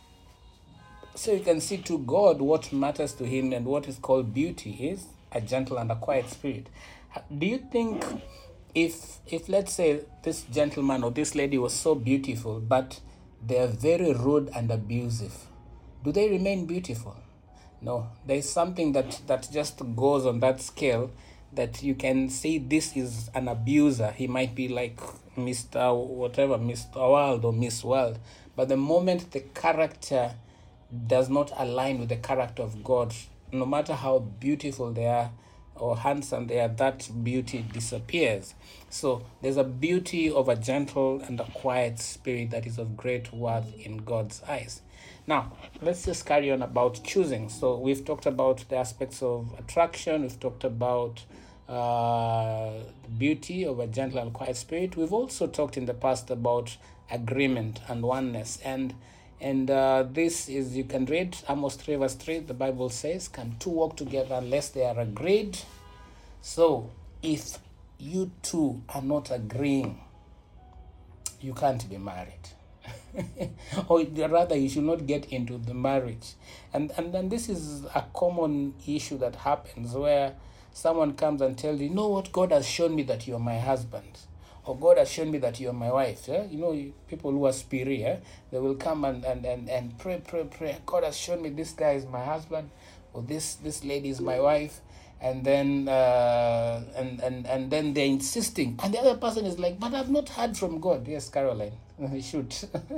So you can see, to God, what matters to him and what is called beauty is a gentle and a quiet spirit. Do you think if if let's say this gentleman or this lady was so beautiful, but they're very rude and abusive, do they remain beautiful? No, there's something that, that just goes on that scale that you can see this is an abuser. He might be like Mister whatever, Mister World or Miss World. But the moment the character does not align with the character of God, no matter how beautiful they are or handsome they are, that beauty disappears. So there's a beauty of a gentle and a quiet spirit that is of great worth in God's eyes. Now, let's just carry on about choosing. So we've talked about the aspects of attraction. We've talked about uh, the beauty of a gentle and quiet spirit. We've also talked in the past about agreement and oneness. And and uh, this is, you can read Amos three verse three. The Bible says, can two walk together unless they are agreed? So if you two are not agreeing, you can't be married. Or rather, you should not get into the marriage. And and then this is a common issue that happens where someone comes and tells you, you know what, God has shown me that you're my husband, or God has shown me that you're my wife. Yeah? You know, people who are spirit, yeah? They will come and, and, and, and pray, pray, pray. God has shown me this guy is my husband, or this this lady is my wife. And then uh, and, and, and then they're insisting. And the other person is like, but I've not heard from God. Yes, Caroline, you should.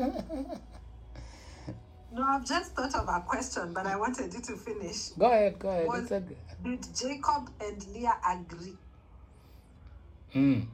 No, I've just thought of a question, but I wanted you to finish.
Go ahead, go ahead.
Was,
it's a...
Did Jacob and Leah agree?
Mm.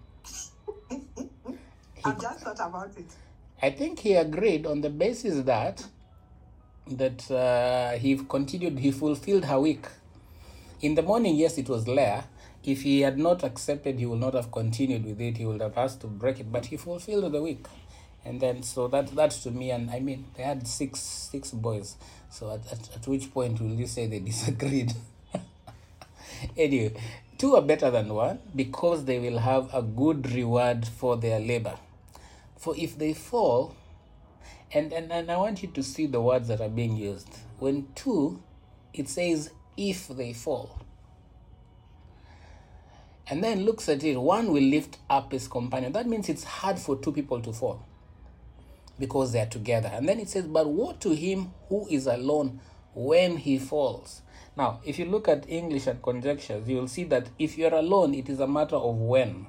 I've just thought about it.
I think he agreed on the basis that that uh, he continued, he fulfilled her week. In the morning, yes, it was Leah. If he had not accepted, he would not have continued with it. He would have asked to break it, but he fulfilled the week. And then, so that that to me, and I mean, they had six six boys. So at, at, at which point will you say they disagreed? Anyway, two are better than one because they will have a good reward for their labor. For if they fall, and, and, and I want you to see the words that are being used. When two, it says, if they fall. And then looks at it, one will lift up his companion. That means it's hard for two people to fall because they are together. And then it says, but woe to him who is alone when he falls. Now, if you look at English and conjectures, you will see that if you're alone, it is a matter of when.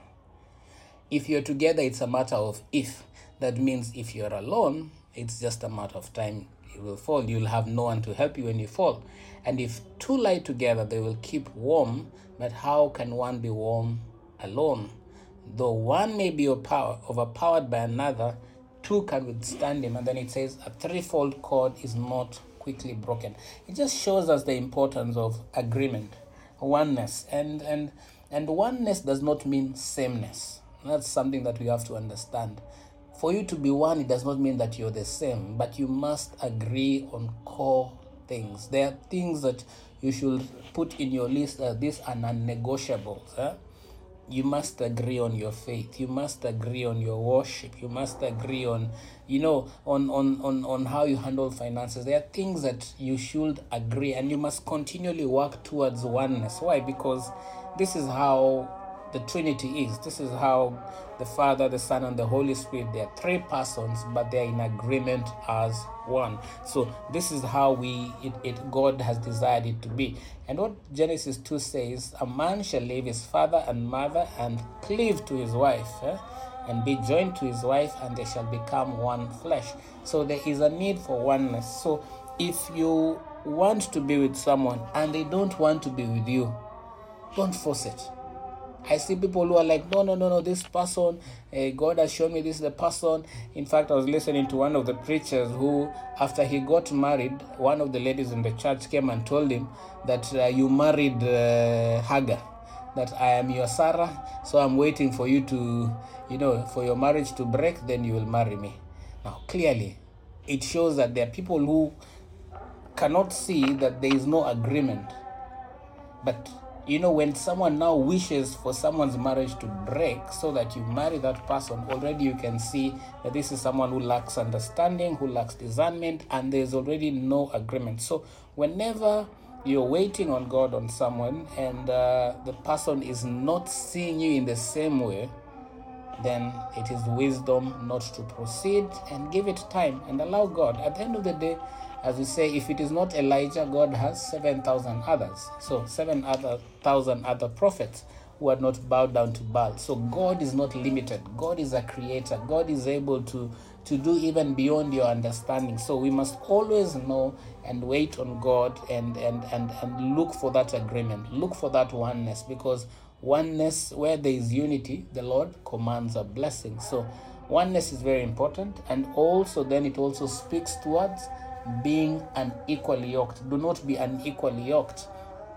If you're together, it's a matter of if. That means if you're alone, it's just a matter of time. You will fall. You'll have no one to help you when you fall. And if two lie together, they will keep warm. But how can one be warm alone? Though one may be overpowered by another, two can withstand him. And then it says, a threefold cord is not quickly broken. It just shows us the importance of agreement, oneness. And, and, and oneness does not mean sameness. That's something that we have to understand. For you to be one, it does not mean that you're the same, but you must agree on core things. There are things that you should put in your list that these are non-negotiables. Huh? You must agree on your faith. You must agree on your worship. You must agree on, you know, on, on, on, on how you handle finances. There are things that you should agree, and you must continually work towards oneness. Why? Because this is how the Trinity is. This is how the Father, the Son, and the Holy Spirit, they are three persons, but they are in agreement as one. So this is how we it, it God has desired it to be. And what Genesis two says, a man shall leave his father and mother and cleave to his wife, eh? and be joined to his wife, and they shall become one flesh. So there is a need for oneness. So if you want to be with someone and they don't want to be with you, don't force it. I see people who are like, no, no, no, no, this person, uh, God has shown me this is the person. In fact, I was listening to one of the preachers who, after he got married, one of the ladies in the church came and told him that uh, you married uh, Hagar, that I am your Sarah, so I'm waiting for you to, you know, for your marriage to break, then you will marry me. Now, clearly, it shows that there are people who cannot see that there is no agreement. But you know, when someone now wishes for someone's marriage to break so that you marry that person, already you can see that this is someone who lacks understanding, who lacks discernment, and there's already no agreement. So whenever you're waiting on God on someone and uh, the person is not seeing you in the same way, then it is wisdom not to proceed and give it time and allow God. At the end of the day, as we say, if it is not Elijah, God has seven thousand others. So seven other thousand other prophets who had not bowed down to Baal. So God is not limited. God is a creator. God is able to, to do even beyond your understanding. So we must always know and wait on God and, and, and, and look for that agreement. Look for that oneness, because oneness, where there is unity, the Lord commands a blessing. So oneness is very important. And also then it also speaks towards being unequally yoked. Do not be unequally yoked.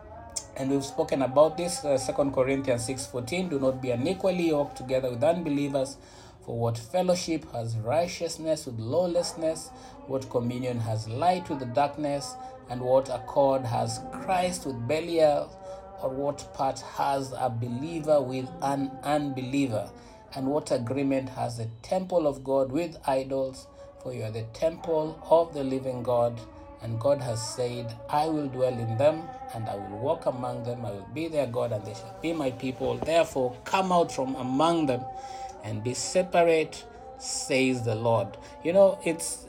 And we've spoken about this, uh, Second Corinthians six fourteen, do not be unequally yoked together with unbelievers. For what fellowship has righteousness with lawlessness? What communion has light with the darkness? And what accord has Christ with Belial? Or what part has a believer with an unbeliever? And what agreement has the temple of God with idols? For you are the temple of the living God. And God has said, I will dwell in them, and I will walk among them. I will be their God, and they shall be my people. Therefore, come out from among them and be separate, says the Lord. You know, it's,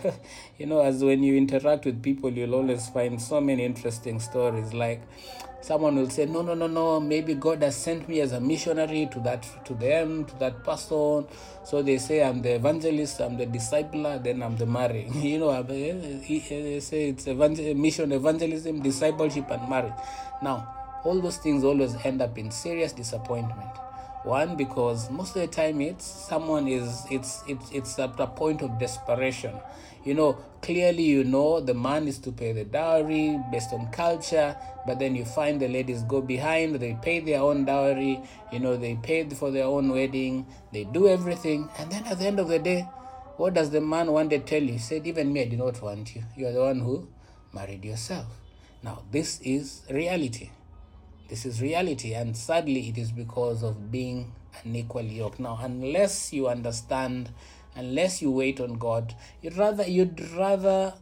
you know, as when you interact with people, you'll always find so many interesting stories. Like, someone will say, no, no, no, no, maybe God has sent me as a missionary to that, to them, to that person. So they say, I'm the evangelist, I'm the discipler, then I'm the marrier. You know, they say it's evangel- mission, evangelism, discipleship, and marriage. Now, all those things always end up in serious disappointment. One, because most of the time it's someone is, it's, it's, it's at a point of desperation. You know, clearly you know the man is to pay the dowry based on culture, but then you find the ladies go behind, they pay their own dowry, you know, they paid for their own wedding, they do everything, and then at the end of the day, what does the man one day tell you? He said, even me, I did not want you. You are the one who married yourself. Now, this is reality. This is reality, and sadly, it is because of being unequally yoked. Now, unless you understand, unless you wait on God, you'd rather you'd rather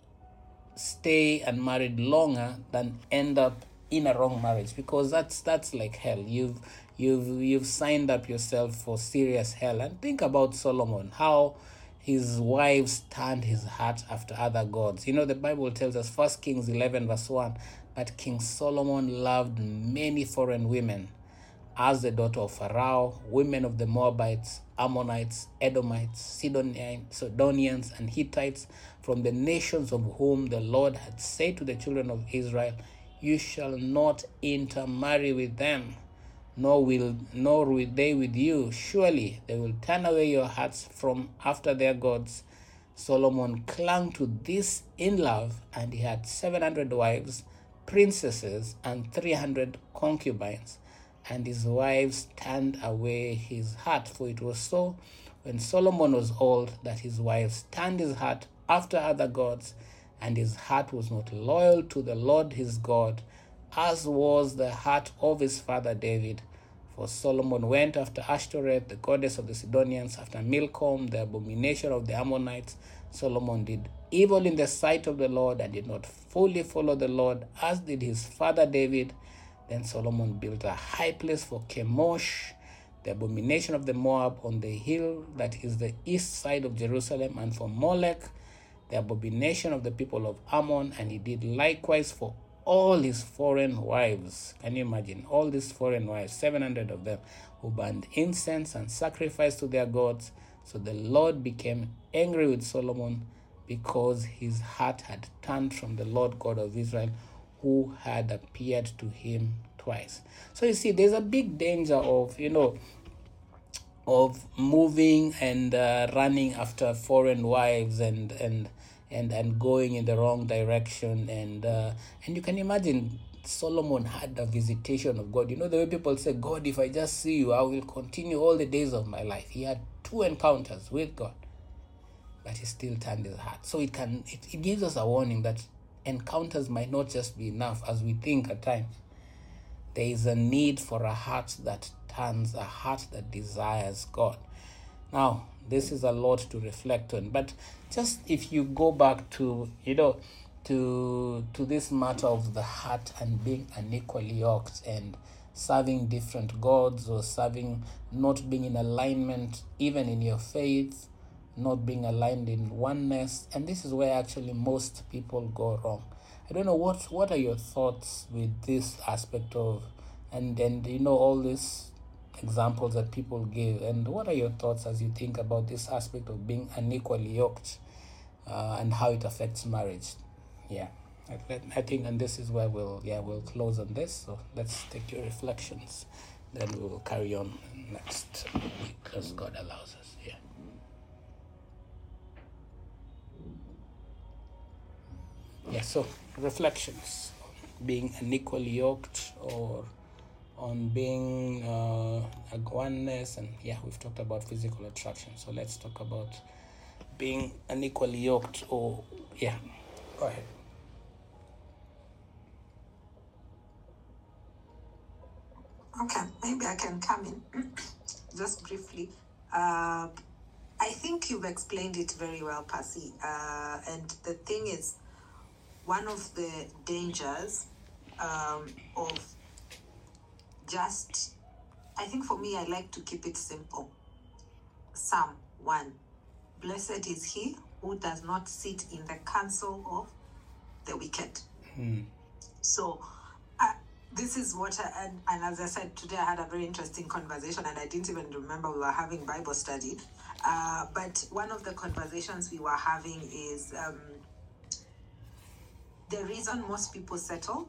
stay unmarried longer than end up in a wrong marriage, because that's that's like hell. You've you've you've signed up yourself for serious hell. And think about Solomon, how his wives turned his heart after other gods. You know, the Bible tells us, First Kings eleven verse one, but King Solomon loved many foreign women, as the daughter of Pharaoh, women of the Moabites, Ammonites, Edomites, Sidonians, Sidonians, and Hittites, from the nations of whom the Lord had said to the children of Israel, you shall not intermarry with them, nor will nor will they with you. Surely they will turn away your hearts from after their gods. Solomon clung to this in love, and he had seven hundred wives, princesses, and three hundred concubines. And his wives turned away his heart. For it was so, when Solomon was old, that his wives turned his heart after other gods, and his heart was not loyal to the Lord his God, as was the heart of his father David. For Solomon went after Ashtoreth, the goddess of the Sidonians, after Milcom, the abomination of the Ammonites. Solomon did evil in the sight of the Lord, and did not fully follow the Lord, as did his father David. Then Solomon built a high place for Chemosh, the abomination of the Moab, on the hill that is the east side of Jerusalem, and for Molech, the abomination of the people of Ammon. And he did likewise for all his foreign wives. Can you imagine? All these foreign wives, seven hundred of them, who burned incense and sacrificed to their gods. So the Lord became angry with Solomon, because his heart had turned from the Lord God of Israel, who had appeared to him twice. So you see, there's a big danger of, you know, of moving and uh, running after foreign wives and and and and going in the wrong direction. And uh, and you can imagine Solomon had a visitation of God. You know, the way people say, God, if I just see you, I will continue all the days of my life. He had two encounters with God, but he still turned his heart. So it can it, it gives us a warning that encounters might not just be enough as we think at times. There is a need for a heart that turns, a heart that desires God. Now, this is a lot to reflect on, but just if you go back to, you know, to to this matter of the heart and being unequally yoked and serving different gods, or serving, not being in alignment even in your faith, not being aligned in oneness, and this is where actually most people go wrong. I don't know what what are your thoughts with this aspect of, and and you know all these examples that people give, and what are your thoughts as you think about this aspect of being unequally yoked, uh, and how it affects marriage? Yeah, I, I think, and this is where we'll yeah we'll close on this. So let's take your reflections, then we will carry on next week as God allows us. Yeah. Yeah, so reflections, being unequally yoked, or on being uh, a oneness, and yeah, we've talked about physical attraction. So let's talk about being unequally yoked, or yeah, go ahead.
Okay, maybe I can come in just briefly. Uh, I think you've explained it very well, Pasi. Uh, and the thing is, one of the dangers um, of just, I think for me, I like to keep it simple. Psalm one, blessed is he who does not sit in the counsel of the wicked.
Hmm.
So uh, this is what, I, and, and as I said, today I had a very interesting conversation, and I didn't even remember we were having Bible study. Uh, but one of the conversations we were having is um, the reason most people settle.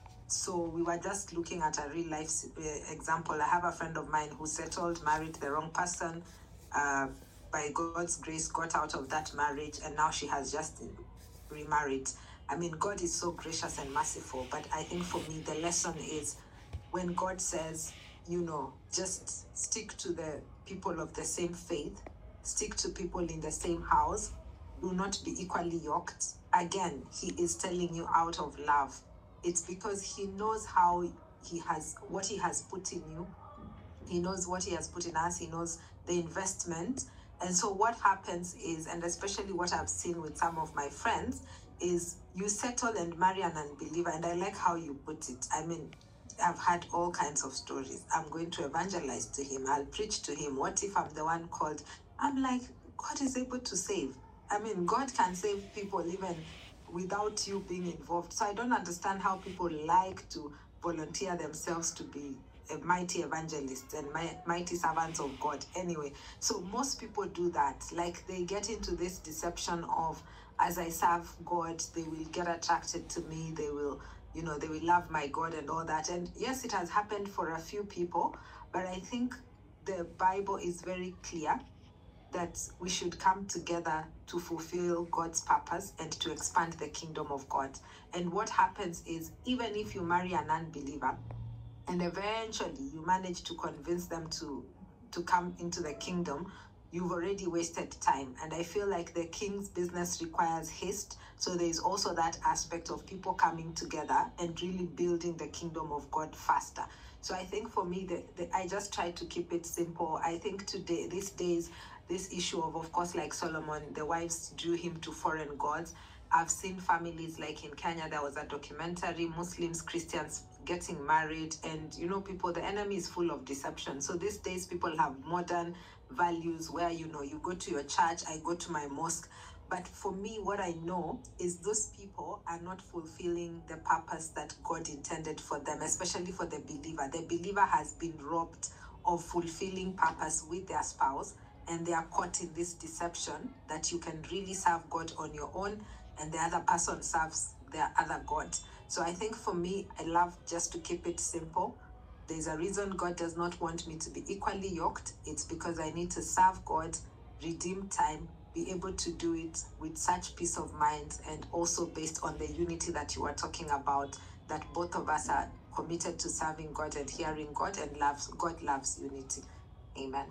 So we were just looking at a real life uh, example. I have a friend of mine who settled, married the wrong person, uh, by God's grace, got out of that marriage, and now she has just remarried. I mean, God is so gracious and merciful, but I think for me, the lesson is when God says, you know, just stick to the people of the same faith, stick to people in the same house, do not be equally yoked. Again, he is telling you out of love. It's because he knows how he has, what he has put in you. He knows what he has put in us. He knows the investment. And so what happens is, and especially what I've seen with some of my friends, is you settle and marry an unbeliever. And I like how you put it. I mean, I've had all kinds of stories. I'm going to evangelize to him. I'll preach to him. What if I'm the one called? I'm like, God is able to save. I mean, God can save people even without you being involved. So I don't understand how people like to volunteer themselves to be a mighty evangelist and mighty servants of God. Anyway, so most people do that. Like they get into this deception of, as I serve God, they will get attracted to me. They will, you know, they will love my God and all that. And yes, it has happened for a few people, but I think the Bible is very clear that we should come together to fulfill God's purpose and to expand the kingdom of God. And what happens is, even if you marry an unbeliever and eventually you manage to convince them to, to come into the kingdom, you've already wasted time. And I feel like the king's business requires haste. So there's also that aspect of people coming together and really building the kingdom of God faster. So I think for me, the, the, I just try to keep it simple. I think today, these days, this issue of, of course, like Solomon, the wives drew him to foreign gods. I've seen families like in Kenya, there was a documentary, Muslims, Christians getting married, and you know, people, the enemy is full of deception. So these days people have modern values where, you know, you go to your church, I go to my mosque. But for me, what I know is those people are not fulfilling the purpose that God intended for them, especially for the believer. The believer has been robbed of fulfilling purpose with their spouse, and they are caught in this deception that you can really serve God on your own, and the other person serves their other God. So I think for me, I love just to keep it simple. There's a reason God does not want me to be equally yoked. It's because I need to serve God, redeem time, be able to do it with such peace of mind, and also based on the unity that you are talking about, that both of us are committed to serving God and hearing God, and loves God loves unity. Amen.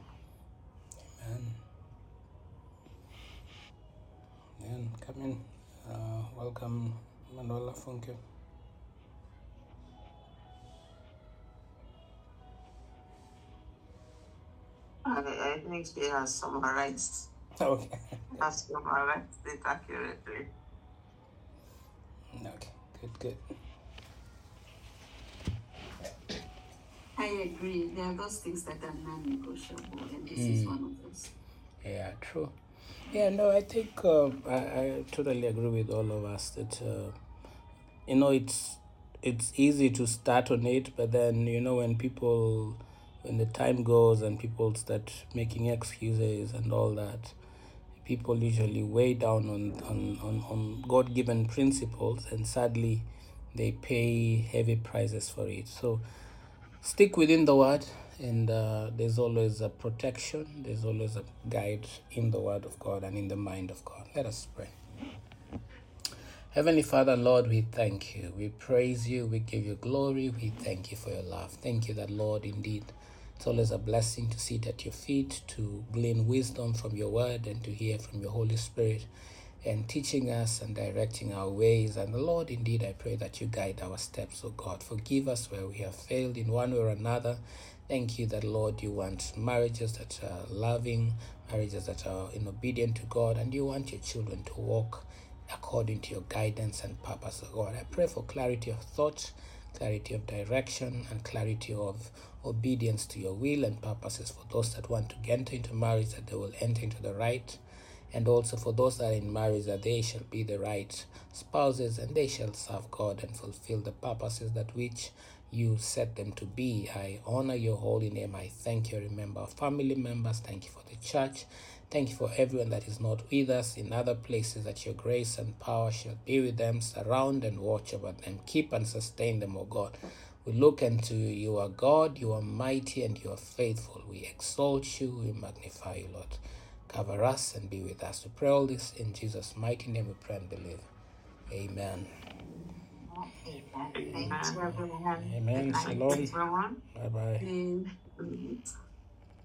Amen. Amen. Come in. Uh, welcome, Manuela Funke.
I, I think she has summarized.
Okay.
Has summarized it accurately.
Okay. Good. Good.
I agree. There are those things that are non-negotiable, and this mm. is one of those.
Yeah, true. Yeah, no, I think um, I, I totally agree with all of us that uh, you know it's it's easy to start on it, but then you know when people when the time goes and people start making excuses and all that, people usually weigh down on on, on, on God given principles, and sadly they pay heavy prices for it. So stick within the word, and uh, there's always a protection, there's always a guide in the word of God and in the mind of God. Let us pray. Heavenly Father, Lord, we thank you. We praise you. We give you glory. We thank you for your love. Thank you that, Lord, indeed, it's always a blessing to sit at your feet, to glean wisdom from your word, and to hear from your Holy Spirit, and teaching us and directing our ways. And, Lord, indeed, I pray that you guide our steps, oh God. Forgive us where we have failed in one way or another. Thank you that, Lord, you want marriages that are loving, marriages that are in obedient to God, and you want your children to walk according to your guidance and purpose, oh God. I pray for clarity of thought, clarity of direction, and clarity of obedience to your will and purposes for those that want to enter into marriage, that they will enter into the right, and also for those that are in marriage, that they shall be the right spouses, and they shall serve God and fulfill the purposes that which you set them to be. I honor your holy name. I thank you. Remember our family members. Thank you for the church. Thank you for everyone that is not with us in other places, that your grace and power shall be with them, surround and watch over them, keep and sustain them, O God. We look unto you. You are God, you are mighty, and you are faithful. We exalt you, we magnify you, Lord. Cover us and be with us. We pray all this in Jesus' mighty name we pray and believe. Amen.
Amen. Thank you, everyone.
Amen.
Good night,
Shalom.
everyone.
Bye-bye.
Mm.